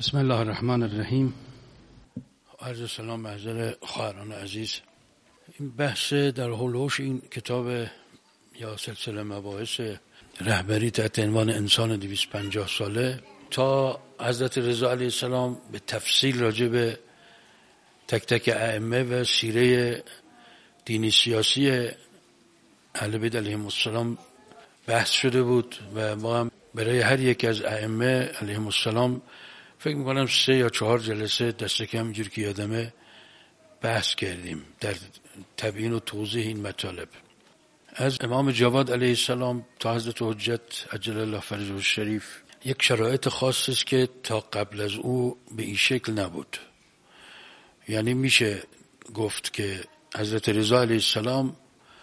بسم الله الرحمن الرحیم. عرض سلام محضر خواهران عزیز. این بحث در هولوش این کتاب یا سلسله مباحث رهبری تحت عنوان انسان 250 ساله تا حضرت رضا علیه السلام به تفصیل راجع به تک تک ائمه و سیره دینی سیاسی اهل بیت علیهم السلام بحث شده بود و ما هم برای هر یک از ائمه علیهم السلام فکر میکنم 3 یا 4 جلسه دست کم اینجور که یادمه بحث کردیم در تبیین و توضیح این مطالب. از امام جواد علیه السلام تا حضرت حجت عجل الله فرجه الشریف یک شرایط خاص است که تا قبل از او به این شکل نبود. یعنی میشه گفت که حضرت رضا علیه السلام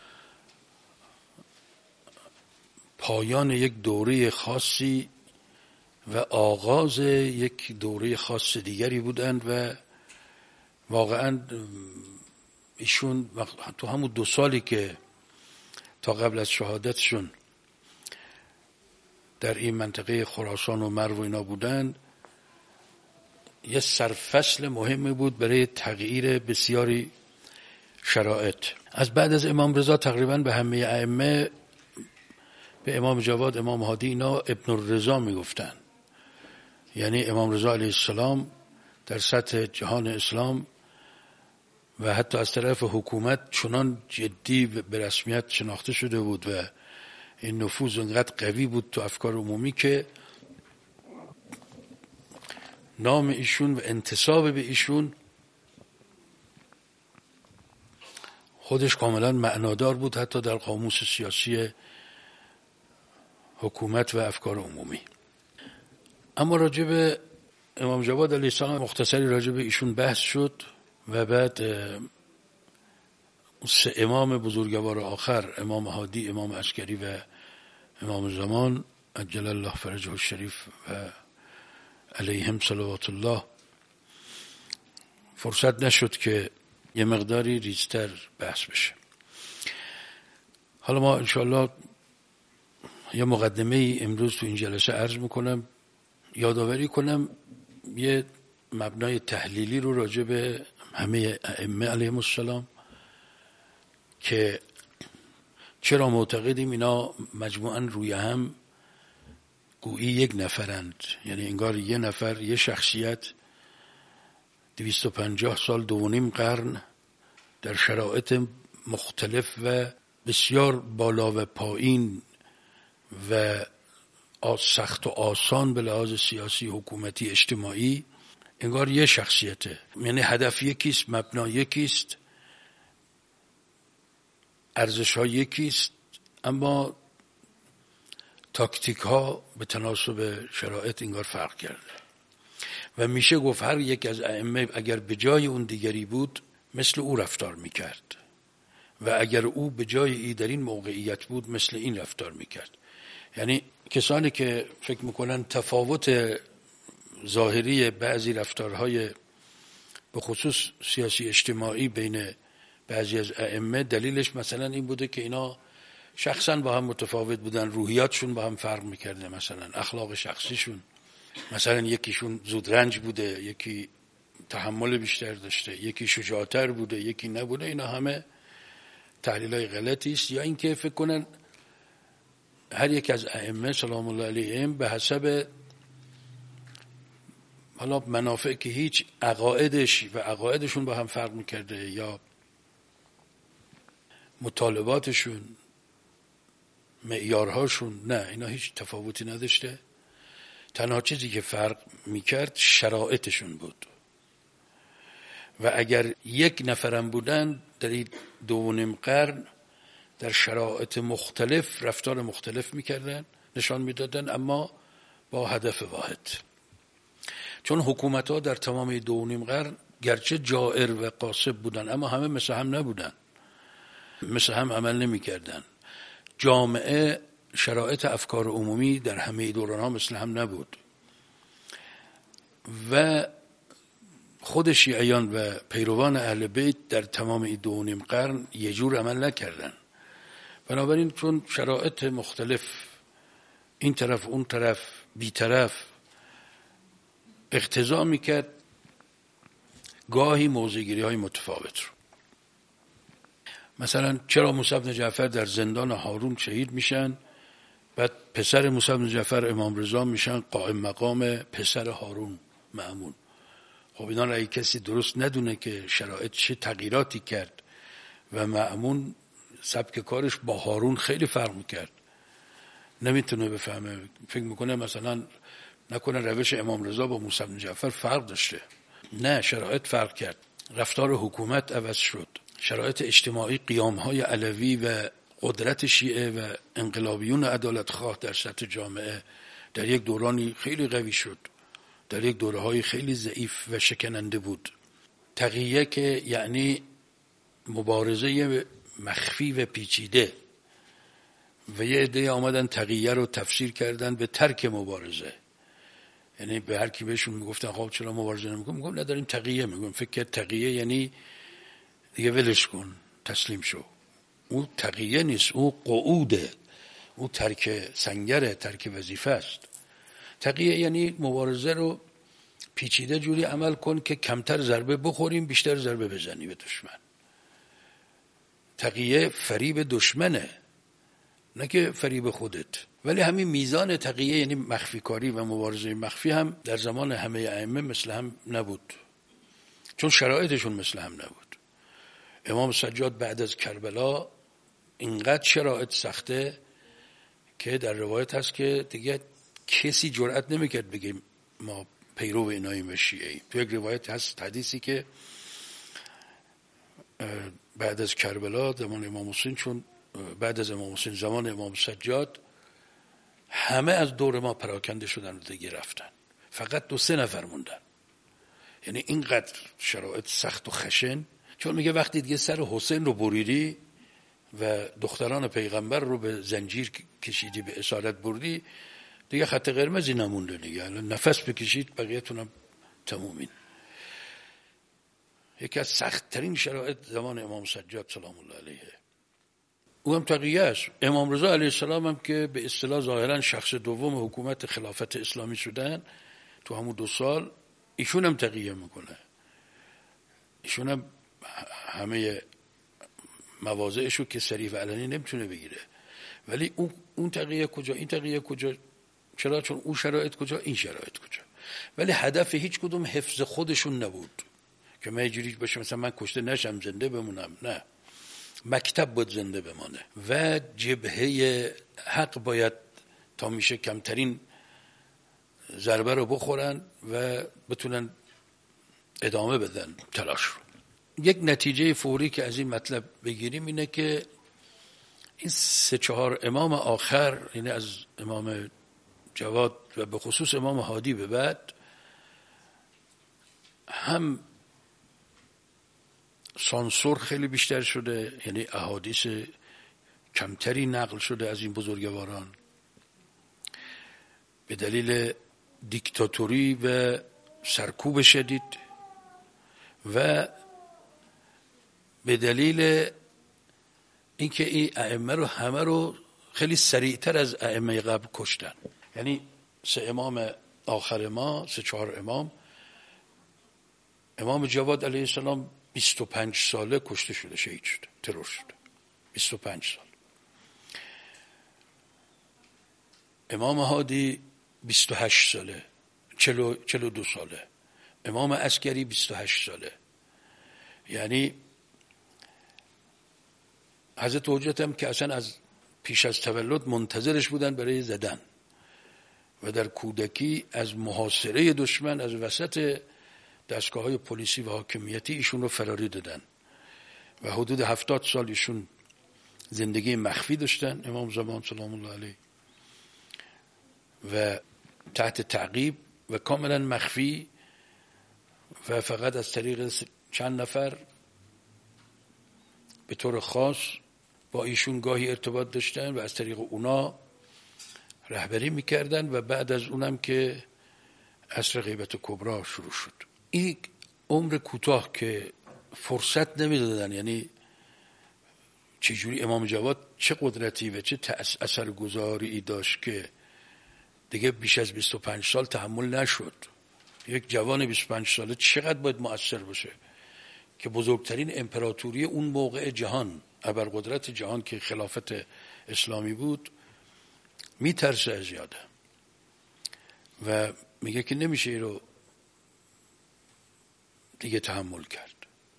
پایان یک دوره خاصی و آغاز یک دوره خاص دیگری بودند و واقعا ایشون تو همون 2 سالی که تا قبل از شهادتشون در این منطقه خراسان و مرو و اینا بودند یه سرفصل مهمی بود برای تغییر بسیاری شرایط. از بعد از امام رضا تقریبا به همه ائمه، به امام جواد، امام هادی اینا ابن الرضا میگفتن. یعنی امام رضا علیه السلام در سطح جهان اسلام و حتی از طرف حکومت چنان جدی به رسمیت شناخته شده بود و این نفوذ انقدر قوی بود تو افکار عمومی که نام ایشون و انتساب به ایشون خودش کاملا معنادار بود حتی در قاموس سیاسی حکومت و افکار عمومی. اما راجع به امام جواد علیه السلام مختصری راجع به ایشون بحث شد و بعد 3 امام بزرگوار آخر، امام هادی، امام عسکری و امام زمان عجل الله فرجه الشریف و علیهم صلوات الله، فرصت نشد که یه مقداری ریزتر بحث بشه. حالا ما انشاءالله یه مقدمه امروز تو این جلسه عرض میکنم، یادآوری کنم یه مبنای تحلیلی رو راجع به همه ائمه علیهم السلام که چرا معتقدیم اینا مجموعاً روی هم گویی یک نفرند. یعنی انگار یه نفر، یه شخصیت 250 سال 2.5 قرن در شرایط مختلف و بسیار بالا و پایین و سخت و آسان به لحاظ سیاسی، حکومتی، اجتماعی، انگار یه شخصیته. یعنی هدف یکیست، مبنا یکیست، ارزش ها یکیست، اما تاکتیک ها به تناسب شرایط انگار فرق کرده و میشه گفت هر یک از ائمه اگر به جای اون دیگری بود مثل او رفتار میکرد و اگر او به جای ای در این موقعیت بود مثل این رفتار میکرد. یعنی کسانی که فکر میکنن تفاوت ظاهری بعضی رفتارهای به خصوص سیاسی اجتماعی بین بعضی از ائمه دلیلش مثلا این بوده که اینا شخصا با هم متفاوت بودن، روحیاتشون با هم فرق میکرده، مثلا اخلاق شخصیشون، مثلا یکیشون زودرنج بوده، یکی تحمل بیشتر داشته، یکی شجاعتر بوده، یکی نبوده. اینا همه تحلیلای غلطی است. یا اینکه فکر کنن هر یک از ائمه سلام الله علیهم به حسب حالا منافع که هیچ عقایدش و عقایدشون با هم فرق میکرده یا مطالباتشون، معیارهاشون، نه، اینا هیچ تفاوتی نداشته. تنها چیزی که فرق میکرد شرایطشون بود و اگر یک نفرم بودن در این 2.5 قرن در شرایط مختلف رفتار مختلف میکردن، نشان میدادن، اما با هدف واحد. چون حکومت ها در تمام 2.5 قرن گرچه جائر و قاصب بودن اما همه مثل هم نبودن، مثل هم عمل نمیکردن. جامعه، شرایط افکار عمومی در همه دوران ها مثل هم نبود و خود شیعیان و پیروان اهل بیت در تمام این 2.5 قرن یه جور عمل نکردن. بنابراین چون شرایط مختلف، این طرف اون طرف، بی طرف، اقتضا میکرد گاهی موضع‌گیری های متفاوت رو. مثلا چرا موسی بن جعفر در زندان هارون شهید میشن، بعد پسر موسی بن جعفر امام رضا میشن قائم مقام پسر هارون مأمون. خب اینا را کسی درست ندونه که شرایط چه تغییراتی کرد و مأمون سبک کارش با هارون خیلی فرق میکرد، نمیتونه بفهمه، فکر میکنه مثلا نکنه روش امام رضا با موسی بن جعفر فرق داشته. نه، شرایط فرق کرد، رفتار حکومت عوض شد، شرایط اجتماعی، قیامهای علوی و قدرت شیعه و انقلابیون عدالتخواه در سطح جامعه در یک دورانی خیلی قوی شد، در یک دوره‌های خیلی ضعیف و شکننده بود. تقیه که یعنی مبارزه مخفی و پیچیده، و یه عده آمدن تقیه رو تفسیر کردن به ترک مبارزه. یعنی به هر کی بهشون میگفتن خب چرا مبارزه نمی‌کنی، میگم نداریم تقیه میگم، فکر کرد تقیه یعنی دیگه ولش کن تسلیم شو. او تقیه نیست، او قعوده، او ترک سنگره، ترک وظیفه است. تقیه یعنی مبارزه رو پیچیده جوری عمل کن که کمتر ضربه بخوریم بیشتر ضربه بزنی به دشمن. تقیه فریب دشمنه، نه که فریب خودت. ولی همین میزان تقیه یعنی مخفی کاری و مبارزه مخفی هم در زمان همه ائمه مثل هم نبود، چون شرایطشون مثل هم نبود. امام سجاد بعد از کربلا اینقدر شرایط سخته که در روایت هست که دیگه کسی جرئت نمیکرد بگه ما پیرو ایناییم و شیعه‌ایم. تو یک روایت هست حدیثی که بعد از کربلا زمان امام حسین، چون بعد از امام حسین زمان امام سجاد همه از دور ما پراکنده شدن و دیگه رفتن، فقط 2-3 نفر موندن. یعنی اینقدر شرایط سخت و خشن، چون میگه وقتی دیگه سر حسین رو بریدی و دختران پیغمبر رو به زنجیر کشیدی، به اسارت بردی، دیگه خط قرمزی نمونده دیگه، نفس بکشید بقیه‌تونم تمومین. یکی از سخت ترین شرایط زمان امام سجاد سلام الله علیه. او هم تقیه است. امام رضا علیه السلام هم که به اصطلاح ظاهرا شخص دوم حکومت خلافت اسلامی شدن تو همون 2 سال، ایشون هم تقیه میکنه. ایشون هم همه مواضعشو که صریح و علنی نمیتونه بگیره، ولی اون تقیه کجا، این تقیه کجا؟ چرا؟ چون اون شرایط کجا، این شرایط کجا. ولی هدف هیچ کدوم حفظ خودشون نبود که من اینجوری باشه مثلا من کشته نشم زنده بمونم، نه، مکتب باید زنده بمانه و جبهه حق باید تا میشه کمترین ضربه رو بخورن و بتونن ادامه بدن تلاش رو. یک نتیجه فوری که از این مطلب بگیریم اینه که این 3-4 امام آخر، یعنی از امام جواد و به خصوص امام هادی به بعد، هم سانسور خیلی بیشتر شده، یعنی احادیث کمتری نقل شده از این بزرگواران به دلیل دیکتاتوری و سرکوب شدید و به دلیل اینکه این ائمه رو همه رو خیلی سریعتر از ائمه قبل کشتن. یعنی 3 امام آخر ما، 3-4 امام، امام جواد علیه السلام 25 ساله کشته شده، شهید شده، ترور شده، 25 سال. امام هادی 28 ساله، 42 ساله. امام عسکری 28 ساله. یعنی حضرت حجت هم که اصلا از پیش از تولد منتظرش بودن برای زدن و در کودکی از محاصره دشمن از وسط دستگاه‌های پلیسی و حاکمیتی ایشون رو فراری دادن و حدود 70 سال ایشون زندگی مخفی داشتن، امام زمان سلام الله علیه، و تحت تعقیب و کاملا مخفی و فقط از طریق چند نفر به طور خاص با ایشون گاهی ارتباط داشتن و از طریق اونا رهبری میکردن و بعد از اونم که عصر غیبت کبرا شروع شد. این عمر کوتاه که فرصت نمیدادن، یعنی چجوری امام جواد چه قدرتی و چه اثرگذاری داشت که دیگه بیش از 25 سال تحمل نشد. یک جوان 25 ساله چقدر باید مؤثر باشه که بزرگترین امپراتوری اون موقع جهان، ابرقدرت جهان که خلافت اسلامی بود، میترسه از یاده و میگه که نمیشه این رو دیگه تحمل کرد.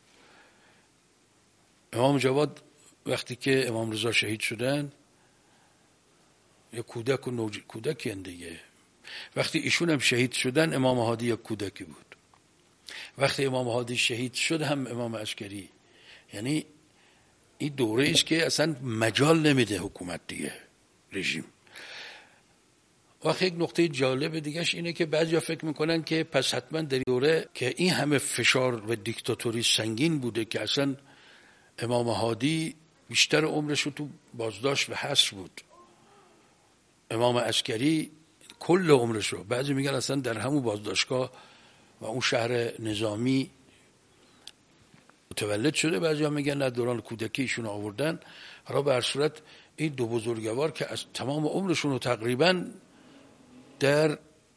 امام جواد وقتی که امام رضا شهید شدن، یا کودک و کودکی دیگه، وقتی ایشون هم شهید شدن امام هادی یک کودکی بود. وقتی امام هادی شهید شد هم امام عسکری. یعنی این دوره است که اصلا مجال نمیده حکومت دیگه، رژیم. و یک نقطه جالب دیگهش اینه که بعضیا فکر میکنن که پس حتما در دوره که این همه فشار و دیکتاتوری سنگین بوده که اصلا امام هادی بیشتر عمرش رو تو بازداشت و حبس بود، امام عسکری کل عمرش رو، بعضی میگن اصلا در همون بازداشتگاه و اون شهر نظامی متولد شده، بعضی هم میگن نه دوران کودکی ایشون آوردن. حالا به هر صورت این دو بزرگوار که از تمام عمرشون رو تقریبا در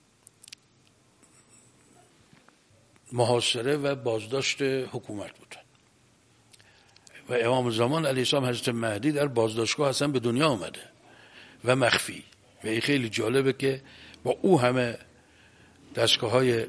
محاصره و بازداشت حکومت بودن و امام زمان علیه السلام حضرت مهدی در بازداشتگاه اصلا به دنیا آمده و مخفی. و این خیلی جالبه که با او همه دستگاه‌های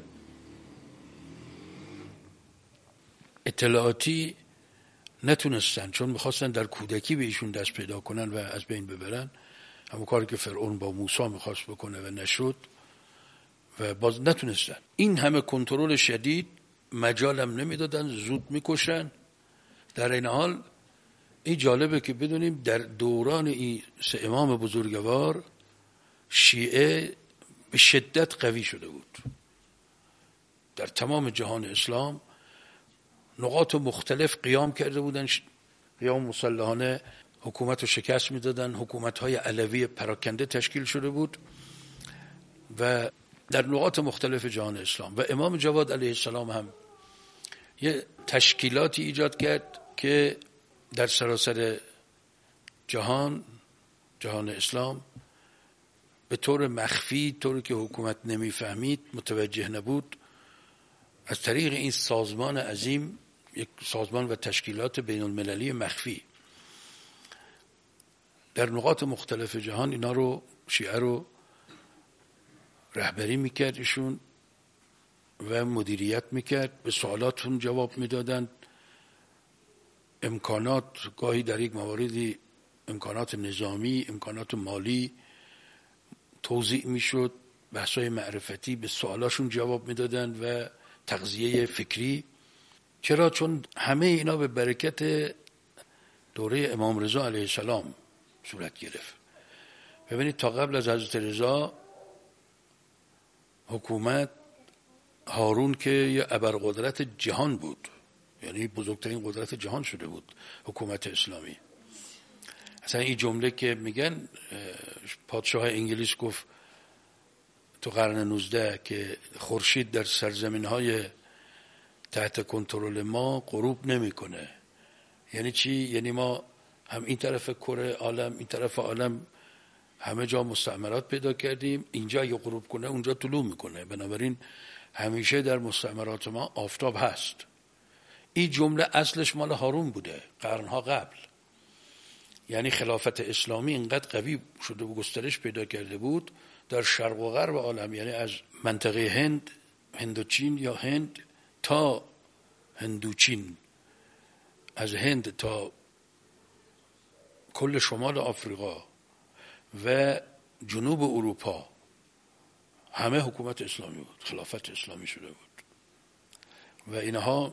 اطلاعاتی نتونستن، چون میخواستن در کودکی به ایشون دست پیدا کنن و از بین ببرن، همون کاری که فرعون با موسی میخواست بکنه و نشد و باز نتونستن. این همه کنترل شدید، مجالم نمیدادن، زود میکشن. در این حال این جالبه که بدونیم در دوران این سه امام بزرگوار شیعه به شدت قوی شده بود. در تمام جهان اسلام نقاط مختلف قیام کرده بودن، قیام مسلحانه حکومت رو شکست میدادن، حکومت‌های علوی پراکنده تشکیل شده بود و در نقاط مختلف جهان اسلام. و امام جواد علیه السلام هم یه تشکیلاتی ایجاد کرد که در سراسر جهان اسلام به طور مخفی، طوری که حکومت نمیفهمید، متوجه نبود، از طریق این سازمان عظیم، یک سازمان و تشکیلات بین المللی مخفی در نقاط مختلف جهان، اینا رو، شیعه رو رهبری میکرد ایشون و مدیریت میکرد، به سوالاتون جواب میدادند. امکانات گاهی در یک مواردی امکانات نظامی، امکانات مالی توزیع میشد، بحث‌های معرفتی به سوالاشون جواب میدادند و تغذیه فکری. چرا؟ چون همه اینا به برکت دوره امام رضا علیه السلام صورت گرفت. ببینید تا قبل از حضرت رضا حکومت هارون که یه ابرقدرت جهان بود، یعنی بزرگترین قدرت جهان شده بود حکومت اسلامی. اصلا این جمله که میگن پادشاه انگلیس گفت تو قرن 19 که خورشید در سرزمین‌های تحت کنترل ما غروب نمیکنه. یعنی چی؟ یعنی ما هم این طرف کره عالم، این طرف عالم همه جا مستعمرات پیدا کردیم، اینجا اگه غروب کنه اونجا طلوع میکنه، بنابراین همیشه در مستعمرات ما آفتاب هست. این جمله اصلش مال هارون بوده قرنها قبل. یعنی خلافت اسلامی اینقدر قوی شده و گسترش پیدا کرده بود در شرق و غرب عالم، یعنی از منطقه هند، هندوچین یا هند تا هندوچین، از هند تا کل شمال آفریقا و جنوب اروپا همه حکومت اسلامی بود، خلافت اسلامی شده بود و اینها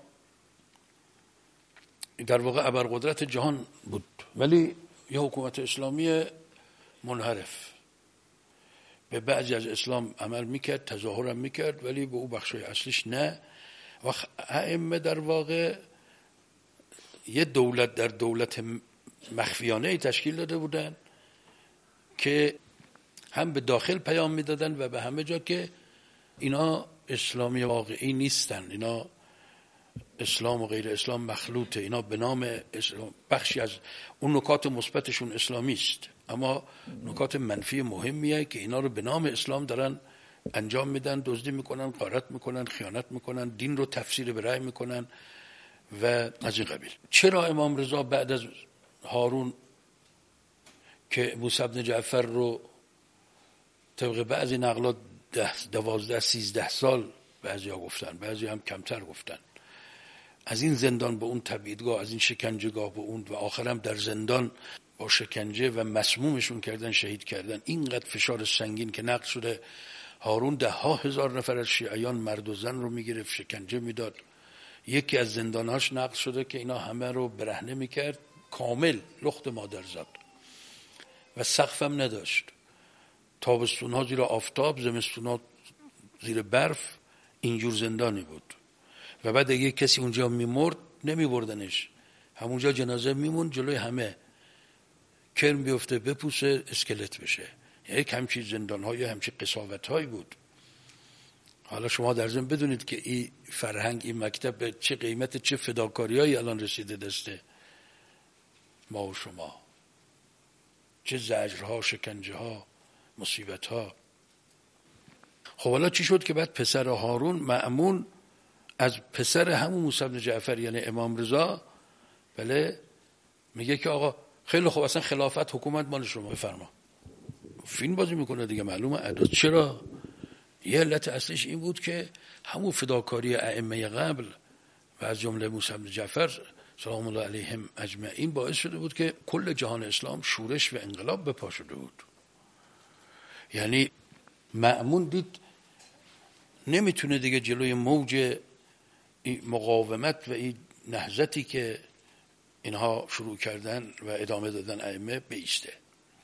در واقع ابرقدرت جهان بود. ولی یه حکومت اسلامی منحرف به بعضی از اسلام عمل میکرد، تظاهرم میکرد، ولی به او بخشای اصلیش نه. و ائمه در واقع یه دولت در دولت مخفیانه تشکیل داده بودن که هم به داخل پیام میدادن و به همه جا که اینا اسلامی واقعی نیستن، اینا اسلام و غیر اسلام مخلوطه، اینا به نام اسلام، بخشی از اون نکات مثبتشون اسلامی است، اما نکات منفی مهمیه که اینا رو به نام اسلام دارن انجام میدن، دزدی میکنن، غارت میکنن، خیانت میکنن، دین رو تفسیر به رأی میکنن و از این قبیل. چرا امام رضا بعد از هارون که موسی بن جعفر رو طبق بعضی نقلات 12-13 سال بعضیا گفتن، بعضی هم کمتر گفتن، از این زندان به اون تبعیدگاه، از این شکنجهگاه به اون، و آخرم در زندان با شکنجه و مسمومشون کردن، شهید کردن. اینقدر فشار سنگین که نقل شده هارون 10,000 نفر از شیعیان مرد و زن رو میگرفت، شکنجه میداد. یکی از زندانهاش نقل شده که اینا همه رو برهنه میکرد، کامل لخت مادر زد و سقفم نداشت. تابستونها زیر آفتاب، زمستونها زیر برف، اینجور زندانی بود. و بعد اگه کسی اونجا میمرد نمیبردنش، همونجا جنازه میموند جلوی همه، کرم بیفته بپوسه اسکلت بشه. یعنی همچین زندان‌های، همچین قساوت‌هایی بود. حالا شما در ضمن بدونید که این فرهنگ، این مکتب به چه قیمت، چه فداکاری‌هایی الان رسیده دسته ما و شما، چه زجرها، شکنجه‌ها، مصیبت‌ها. خب حالا چی شد که بعد پسر هارون مأمون از پسر همون موسی بن جعفر یعنی امام رضا بله میگه که آقا خیلی خوب، اصلا خلافت حکومت مال شما، بفرما. فیلم بازی میکنه دیگه، معلومه اعداد. چرا؟ یه علت اصلیش این بود که همون فداکاری ائمه قبل و از جمله موسی بن جعفر سلام الله علیهم اجمعین باعث شده بود که کل جهان اسلام شورش و انقلاب به پا شده بود. یعنی مأمون دید نمیتونه دیگه جلوی موج مقاومت و این نهضتی که اینها شروع کردن و ادامه دادن ائمه بیسته،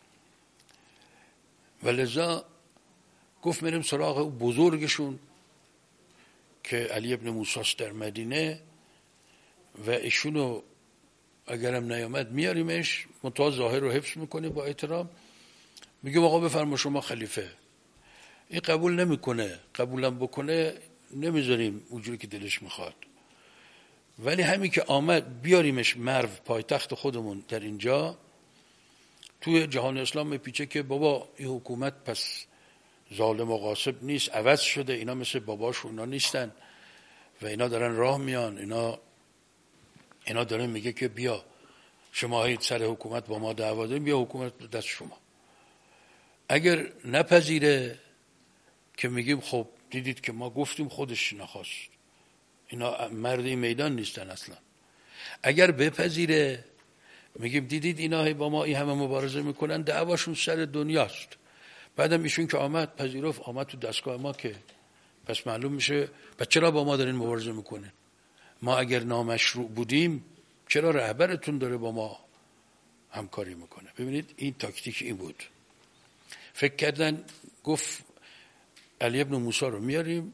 و لذا گفت میریم سراغ او بزرگشون که علی ابن موسی در مدینه و ایشونو اگرم نیامد میاریمش، منتها ظاهر رو حفظ میکنه با احترام. میگه آقا بفرما شما خلیفه. این قبول نمیکنه، قبولم بکنه نمیذاریم اونجوری که دلش میخواد. ولی همین که آمد بیاریمش مرو، پایتخت خودمون در اینجا توی جهان اسلام میپیچه که بابا این حکومت پس ظالم و غاصب نیست، عوض شده، اینا مثل باباشون اونا نیستن و اینا دارن راه میان. اینا داره میگه که بیا شما هایید سر حکومت با ما دعوا داریم، بیا حکومت دست شما. اگر نپذیره که میگیم خب دیدید که ما گفتیم خودش نخواست، اینا مرد این میدان نیستن اصلا. اگر بپذیره میگیم دیدید اینا با ما این همه مبارزه میکنن، دعواشون سر دنیاست. بعدم ایشون که آمد پذیرفت، آمد تو دستگاه ما که پس معلوم میشه پس چرا با ما دارین مبارزه میکنین؟ ما اگر نامشروع بودیم چرا رهبرتون داره با ما همکاری میکنه؟ ببینید این تاکتیک این بود. فکر کردن گفت علی ابن موسی رو میاریم،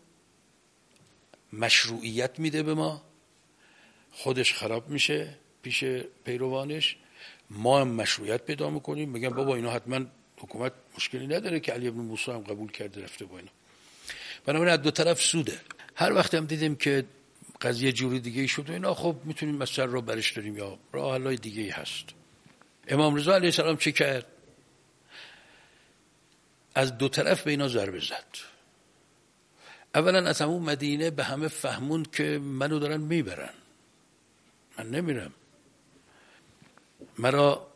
مشروعیت میده به ما، خودش خراب میشه پیش پیروانش، ما هم مشروعیت پیدا میکنیم. میگن بابا اینا حتما حکومت مشکلی نداره که علی ابن موسی هم قبول کرده رفته با اینا. بنابراین از دو طرف سوده. هر وقت هم دیدیم که قضیه جوری دیگه شد و اینا، خب میتونیم مسئله رو برش داریم یا راه حلای دیگه ای هست. امام رضا علیه السلام چه کرد؟ از دو طرف به اینا ضربه زد. اولا از همون مدینه به همه فهموند که منو دارن میبرن، من نمیرم، مرا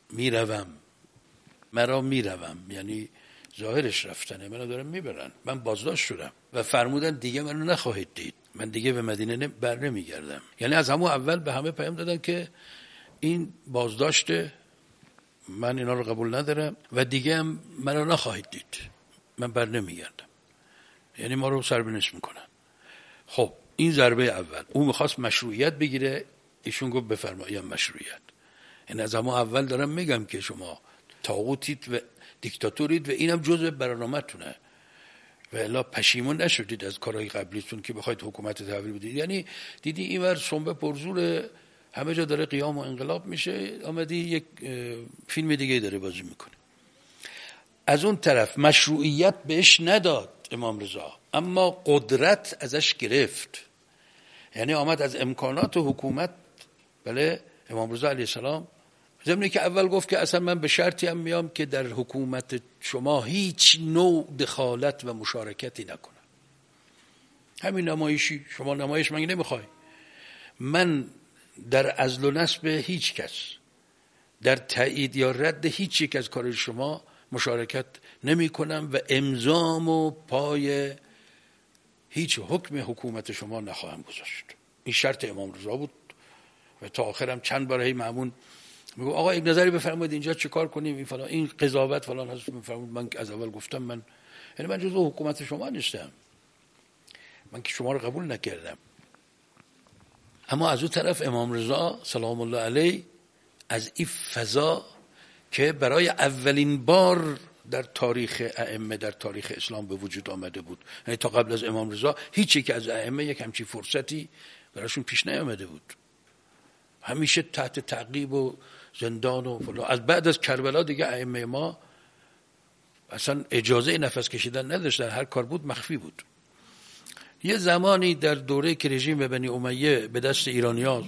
میروم، یعنی ظاهرش رفتنه، منو دارن میبرن، من بازداشت شدم و فرمودن دیگه منو نخواهید دید، من دیگه به مدینه بر نمیگردم. یعنی از همون اول به همه پیام دادن که این بازداشته، من اینا رو قبول ندارم و دیگه هم منو نخواهید دید، من بر نمیگردم. یعنی ما رو سربنش میکنن. خب این ضربه اول. اون میخواست مشروعیت بگیره، ایشون گفت بفرمایید مشروعیت. یعنی از همون اول دارم میگم که شما طاغوتید و دیکتاتورید و اینم جزء برنامه‌تونه و الا پشیمون نشدید از کارهای قبلیتون که بخواید حکومت تحویل بدید. یعنی دیدی اینور سنبه پرزور، همه جا داره قیام و انقلاب میشه، آمدی یک فیلم دیگه داره بازی میکنه. از اون طرف مشروعیت بهش نداد امام رضا، اما قدرت ازش گرفت. یعنی آمد از امکانات حکومت، بله، امام رضا علیه السلام ضمن که اول گفت که اصلا من به شرطی هم میام که در حکومت شما هیچ نوع دخالت و مشارکتی نکنم. همین نمایشی، شما نمایش من نمیخوای، من در عزل و نصب هیچ کس، در تایید یا رد هیچ یک از کار شما مشارکت نمی کنم و امضام و پای هیچ حکم حکومت شما نخواهم گذاشت. این شرط امام رضا بود و تا آخرم چند بار هی مأمون میگه آقا یک نظری بفرمایید اینجا چه کار کنیم، این فلان، این قضاوت فلان هست. میفرمود من از اول گفتم من جزو حکومت شما نیستم، من که شما رو قبول نکردم. اما از اون طرف امام رضا سلام الله علیه از این فضا که برای اولین بار در تاریخ ائمه، در تاریخ اسلام به وجود آمده بود، یعنی تا قبل از امام رضا هیچ یک از ائمه یک همچین فرصتی براشون پیش نیامده بود. همیشه تحت تعقیب و زندان و فلان. از بعد از کربلا دیگه ائمه ما اصلا اجازه نفس کشیدن نداشتن، هر کار بود مخفی بود. یه زمانی در دوره که رژیم بنی امیه به دست ایرانی‌ها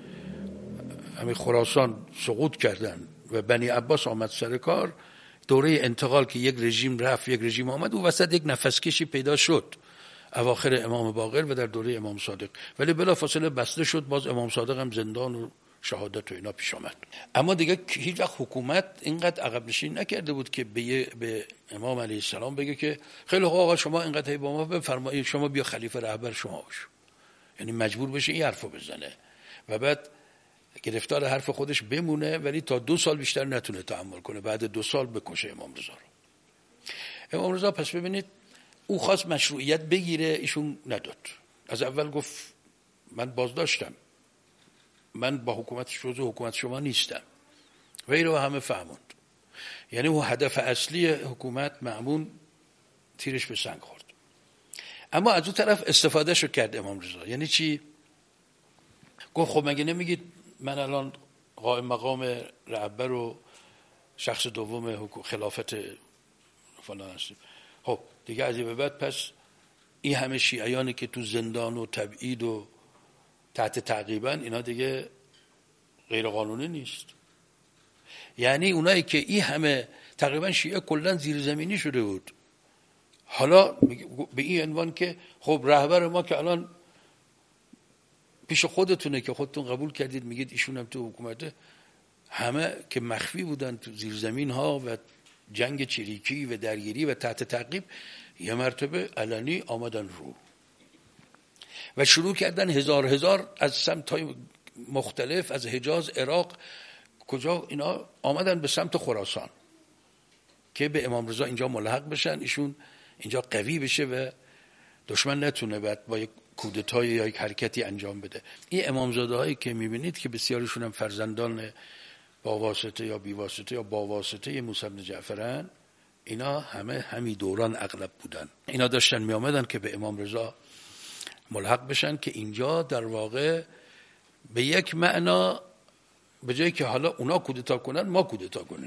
همین خراسان سقوط کردن و بنی عباس آمد سر کار، دوره انتقال که یک رژیم رفت یک رژیم آمد، و وسط یک نفسکشی پیدا شد اواخر امام باقر و در دوره امام صادق، ولی بلافاصله بسته شد. باز امام صادق هم زندان و شهادت و اینا پیش آمد. اما دیگه هیچ وقت حکومت اینقدر عقب نشینی نکرده بود که به امام علیه السلام بگه که خیلی آقا شما اینقدر با ما بفرمایید، شما بیا خلیفه رهبر شما باش. یعنی مجبور بشه این حرفو بزنه و بعد گرفتار حرف خودش بمونه، ولی تا 2 سال بیشتر نتونه تحمل کنه، بعد 2 سال بکشه امام رضا رو. امام رضا پس ببینید او خواست مشروعیت بگیره، ایشون نداد. از اول گفت من بازداشتم، من با حکومت شما نیستم و این رو همه فهموند. یعنی او هدف اصلی حکومت مأمون تیرش به سنگ خورد. اما از اون طرف استفاده شو کرد امام رضا. یعنی چی؟ گفت خب مگه نمیگید من الان قائم مقام رهبر و شخص دوم خلافت فلان هستیم، خب دیگه از این به بعد پس این همه شیعیانی که تو زندان و تبعید و تحت تعقیبن، اینا دیگه غیر قانونی نیست. یعنی اونایی که این همه تقریبا شیعه کلا زیرزمینی شده بود، حالا به این عنوان که خب رهبر ما که الان پیش خودتونه که خودتون قبول کردید میگید ایشون هم تو حکومته، همه که مخفی بودن تو زیرزمین ها و جنگ چریکی و درگیری و تحت تعقیب، یه مرتبه علنی آمدن رو و شروع کردن هزار از سمت‌های مختلف، از حجاز، عراق، کجا اینا آمدن به سمت خراسان که به امام رضا اینجا ملحق بشن، ایشون اینجا قوی بشه و دشمن نتونه بعد با یک کودتای یا یک حرکتی انجام بده. این امامزاده هایی که میبینید که بسیارشون هم فرزندان با واسطه یا بی واسطه یا با واسطه موسی بن جعفرن، اینا همه همین دوران اغلب بودن. اینا داشتن می آمدن که به امام رضا ملحق بشن که اینجا در واقع به یک معنا به جایی که حالا اونا کودتا کنن ما کودتا کنیم.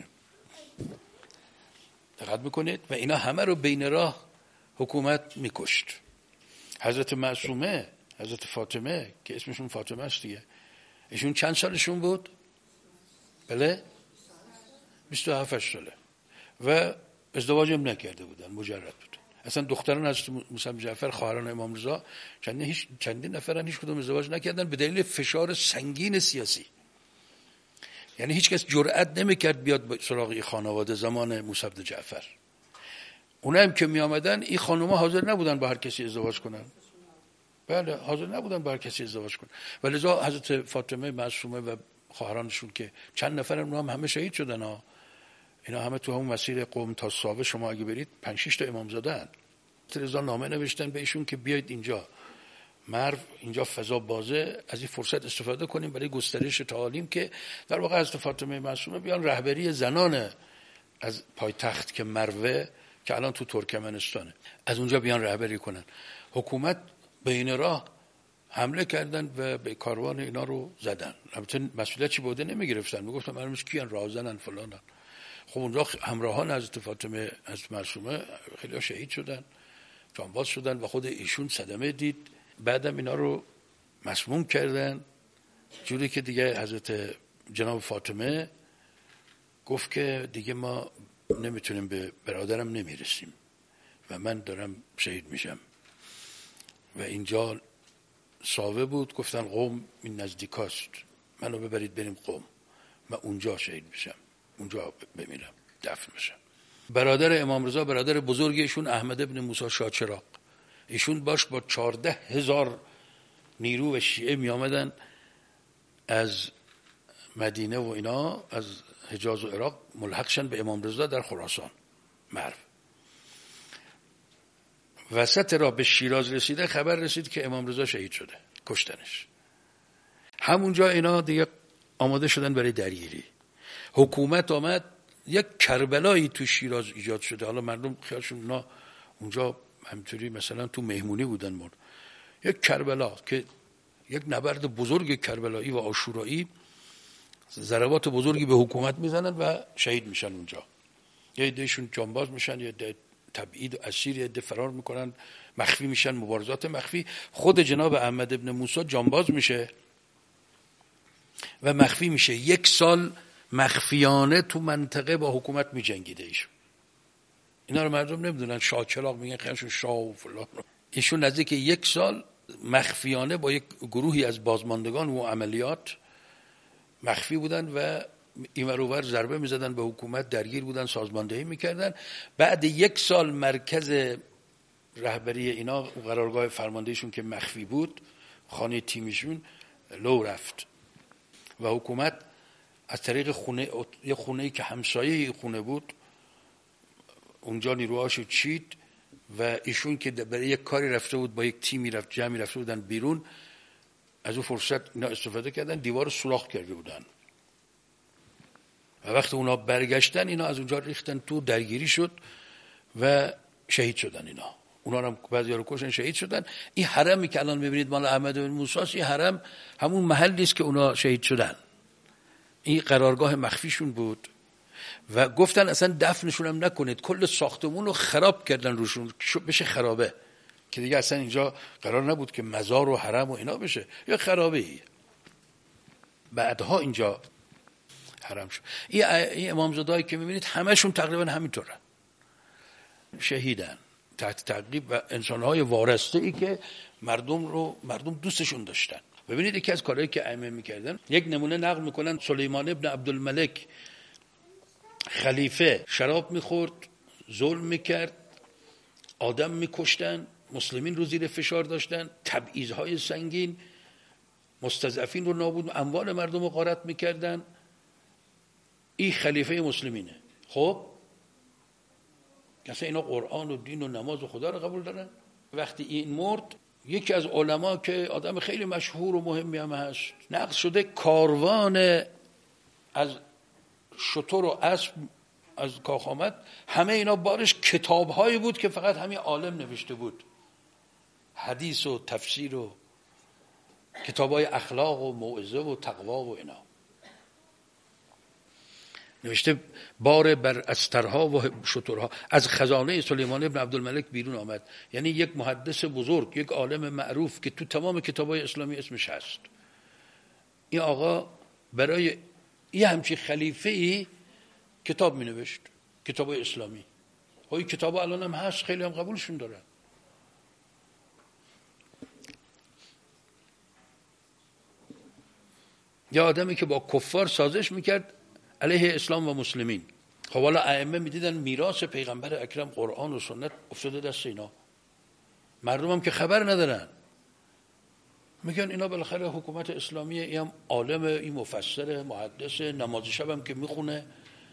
دقت میکنید؟ و اینا همه رو بین راه حکومت میکشت. حضرت معصومه، حضرت فاطمه که اسمشون فاطمه است دیگه، ایشون چند سالشون بود؟ بله 27 ساله و ازدواج هم نکرده بودن، مجرد بودن. اصلا دختران حضرت موسی بن جعفر خواهران امام رضا چندین نفرن هیچ کدوم ازدواج نکردن به دلیل فشار سنگین سیاسی. یعنی هیچ کس جرئت نمیکرد بیاد سراغ خانواده زمان موسی بن جعفر. اونا هم که می آمدن این خانوما حاضر نبودن با هر کسی ازدواج کنن. بله حاضر نبودن با هر کسی ازدواج کنن. ولذا حضرت فاطمه معصومه و خواهرانشون که چند نفر اونها هم همه شهید شدن ها. اینا همه تو همون مسیر قم تا ساوه شما اگه برید 5-6 تا امامزاده ان. رضا نامه نوشتن به ایشون که بیاید اینجا مرو، اینجا فضا بازه، از این فرصت استفاده کنیم برای گسترش تعالیم که در واقع حضرت فاطمه معصومه بیان رهبری زنان از پایتخت که مروه که الان تو ترکمنستانه، از اونجا بیان رهبری کنن. حکومت بین راه حمله کردن و به کاروان اینا رو زدن. البته مسئولیت چی بوده نمیگرفتن، میگفتن معلومش کیان، راهزنن فلانن. خب اونجا همراهان حضرت فاطمه از معصومه خیلی شهید شدن، جانباز شدن و خود ایشون صدمه دید. بعدم اینا رو مسموم کردن جوری که دیگه حضرت جناب فاطمه گفت که دیگه ما نمیتونیم، به برادرم نمیرسیم و من دارم شهید میشم و اینجا ساوه بود. گفتن قم این نزدیکاست، منو ببرید بریم قم، من اونجا شهید میشم، اونجا بمیرم، دفن بشم. برادر امام رضا، برادر بزرگشون احمد ابن موسی شاهچراغ، ایشون باش با 14,000 نیرو و شیعه می آمدن از مدینه و اینا، از حجاز و عراق ملحقشن به امام رضا در خراسان مرو. وسط را به شیراز رسیده خبر رسید که امام رضا شهید شده، کشتنش. همونجا اینا دیگه آماده شدن برای درگیری. حکومت آمد، یک کربلایی تو شیراز ایجاد شده. حالا مردم خیالشون اونا اونجا همینطوری مثلا تو مهمونی بودن، یک کربلا که یک نبرد بزرگ کربلایی و عاشورایی، ضربات بزرگی به حکومت میزنن و شهید میشن اونجا. یه عدهشون جانباز میشن، یه عده تبعید و اسیر، یه عده فرار میکنن، مخفی میشن، مبارزات مخفی. خود جناب احمد ابن موسی جانباز میشه و مخفی میشه. 1 سال مخفیانه تو منطقه با حکومت میجنگیده ایشون. اینا رو مردم نمیدونن، شاهچراغ میگن خیلیشون شاه و فلان. ایشون نزدیک 1 سال مخفیانه با یک گروهی از بازماندگان و عملیات مخفی بودن و اینور اونور ضربه میزدن به حکومت، درگیر بودن، سازماندهی میکردن. بعد 1 سال مرکز رهبری اینا، قرارگاه فرماندهشون که مخفی بود، خانه تیمیشون لو رفت و حکومت از طریق خونه، یه خونه‌ای که همسایه خونه بود، اونجا نیروهاشو چید و ایشون که برای یک کاری رفته بود، با یک تیمی جمعی رفته بودن بیرون، از اون فرصت اینا استفاده کردن، دیوار سوراخ کرده بودن و وقتی اونا برگشتن اینا از اونجا ریختن تو، درگیری شد و شهید شدن. اینا اونا هم بعضی‌ها رو کشتن، شهید شدن. این حرمی که الان می‌بینید مال احمد بن موسی، این حرم همون محلی است که اونا شهید شدن. این قرارگاه مخفیشون بود و گفتن اصلا دفنشون هم نکنید، کل ساختمون رو خراب کردن روشون بشه خرابه، که دیگه اصلا اینجا قرار نبود که مزار و حرم و اینا بشه، یا خرابه ای. بعدها اینجا حرم شد. این امامزادهایی که میبینید همشون تقریبا همینطورن، شهیدن تحت تعقیب و انسانهای وارسته ای که مردم دوستشون داشتن. ببینید یکی از کارهایی که ائمه میکردن، یک نمونه نقل میکنن. سلیمان ابن عبدالملک خلیفه شراب میخورد، ظلم میکرد، آدم میکشتن، مسلمین رو زیر فشار داشتن، تبعیض‌های سنگین، مستضعفین رو نابود، اموال مردم رو غارت میکردن. این خلیفه مسلمینه. خب کسی اینا قرآن و دین و نماز و خدا رو قبول دارن؟ وقتی این مرد، یکی از علما که آدم خیلی مشهور و مهمی هم هست، نقل شده کاروان از شتر و اسب از کاخ آمد، همه اینا بارش کتاب‌هایی بود که فقط همین عالم نوشته بود، حدیث و تفسیر و کتاب‌های اخلاق و موعظه و تقوا و اینا نوشته. بار بر استرها و شترها از خزانه سلیمان ابن عبدالملک بیرون آمد. یعنی یک محدث بزرگ، یک عالم معروف که تو تمام کتاب‌های اسلامی اسمش هست. این آقا برای یه همچین خلیفه‌ای کتاب می نوشت، کتاب‌های اسلامی. این کتاب‌ها الان هم هست، خیلی هم قبولشون دارن. یه آدمی که با کفار سازش میکرد علیه اسلام و مسلمین. خب حالا ائمه میدیدن میراث پیغمبر اکرم قرآن و سنت افتاده دست اینا، مردم هم که خبر ندارن، میگن اینا بالاخره حکومت اسلامیه، این هم عالم، این مفسر، محدث، نماز شب هم که میخونه،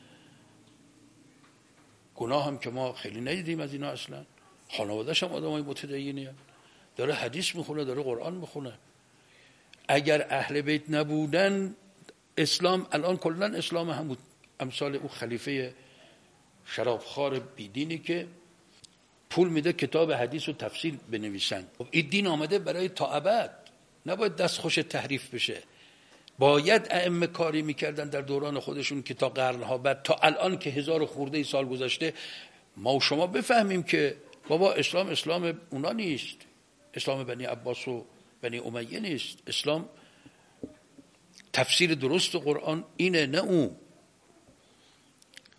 گناه هم که ما خیلی ندیدیم از اینا اصلا، خانواده‌اش هم آدمای متدینه، داره حدیث میخونه، داره قرآن میخونه. اگر اهل بیت نبودن، اسلام الان کلن اسلام هم بود. امثال اون خلیفه شرابخوار بیدینی که پول میده کتاب حدیث و تفسیر بنویسن. این دین آمده برای تا ابد، نباید دست خوش تحریف بشه. باید ائمه کاری میکردن در دوران خودشون که تا قرنها بعد، تا الان که 1000 خورده سال گذشته، ما و شما بفهمیم که بابا اسلام اونا نیست، اسلام بنی عباس و بنی امیه نیست، اسلام تفسیر درست قرآن اینه، نه اون.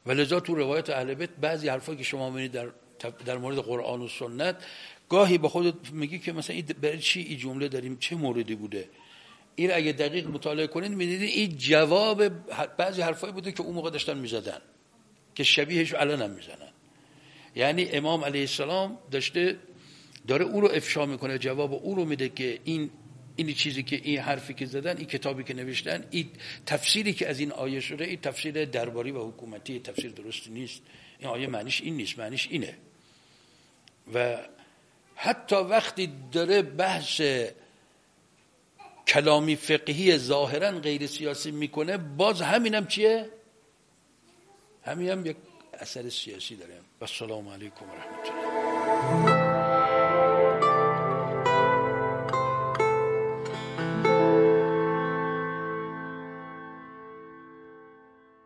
ولذا تو روایت اهل بیت بعضی حرفا که شما می‌بینید در مورد قرآن و سنت، گاهی با خودت میگی که مثلا این برای چی این جمله داریم، چه موردی بوده. این اگه دقیق مطالعه کنید می‌بینید این جواب بعضی حرفایی بوده که اون موقع داشتن می‌زدن که شبیهش الان هم می‌زنن. یعنی امام علیه السلام داره او رو افشا میکنه، جواب او رو میده که این چیزی که این حرفی که زدن، این کتابی که نوشتن، این تفسیری که از این آیه شده، این تفسیر درباری و حکومتی، تفسیر درستی نیست. این آیه معنیش این نیست، معنیش اینه. و حتی وقتی داره بحث کلامی فقهی ظاهرا غیر سیاسی میکنه، باز همینم چیه؟ همین هم یک اثر سیاسی داره. و السلام علیکم و رحمت الله.